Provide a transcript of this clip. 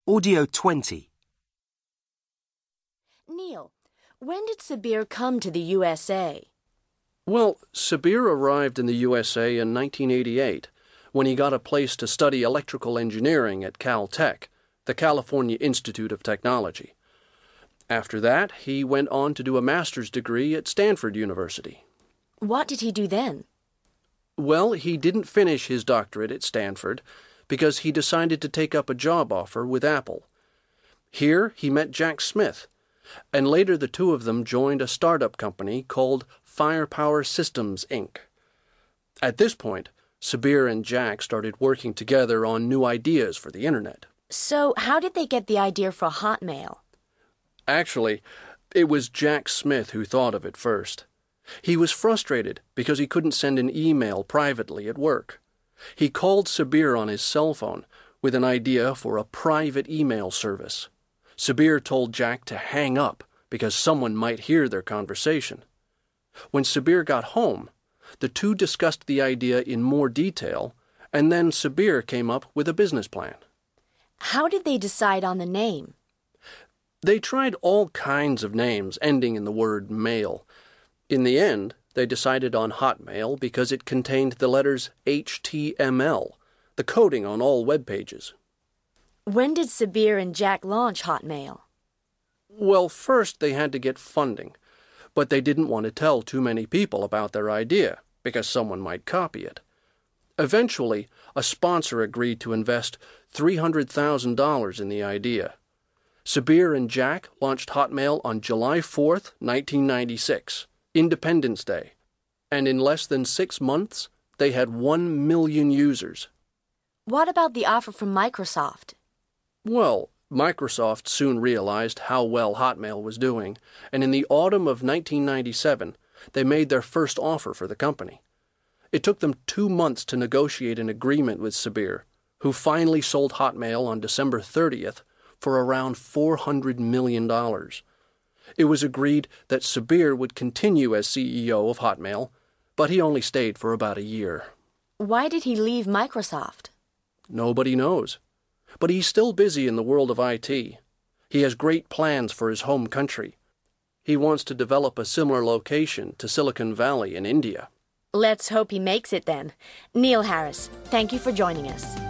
Audio 20. Neil, when did Sabir come to the USA? Well, Sabir arrived in the USA in 1988 when he got a place to study electrical engineering at Caltech, the California Institute of Technology. After that, he went on to do a master's degree at Stanford University. What did he do then? Well, he didn't finish his doctorate at Stanford because he decided to take up a job offer with Apple. Here, he met Jack Smith, and later the two of them joined a startup company called Firepower Systems, Inc. At this point, Sabir and Jack started working together on new ideas for the Internet. So, how did they get the idea for Hotmail? Actually, it was Jack Smith who thought of it first. He was frustrated because he couldn't send an email privately at work. He called Sabir on his cell phone with an idea for a private email service. Sabir told Jack to hang up because someone might hear their conversation. When Sabir got home, the two discussed the idea in more detail, and then Sabir came up with a business plan. How did they decide on the name? They tried all kinds of names ending in the word mail. In the end, they decided on Hotmail because it contained the letters HTML, the coding on all web pages. When did Sabir and Jack launch Hotmail? Well, first they had to get funding, but they didn't want to tell too many people about their idea because someone might copy it. Eventually, a sponsor agreed to invest $300,000 in the idea. Sabir and Jack launched Hotmail on July 4th, 1996, Independence Day, and in less than 6 months, they had 1 million users. What about the offer from Microsoft? Well, Microsoft soon realized how well Hotmail was doing, and in the autumn of 1997, they made their first offer for the company. It took them 2 months to negotiate an agreement with Sabir, who finally sold Hotmail on December 30th for around $400 million. It was agreed that Sabir would continue as CEO of Hotmail, but he only stayed for about a year. Why did he leave Microsoft? Nobody knows. But he's still busy in the world of IT. He has great plans for his home country. He wants to develop a similar location to Silicon Valley in India. Let's hope he makes it then. Neil Harris, thank you for joining us.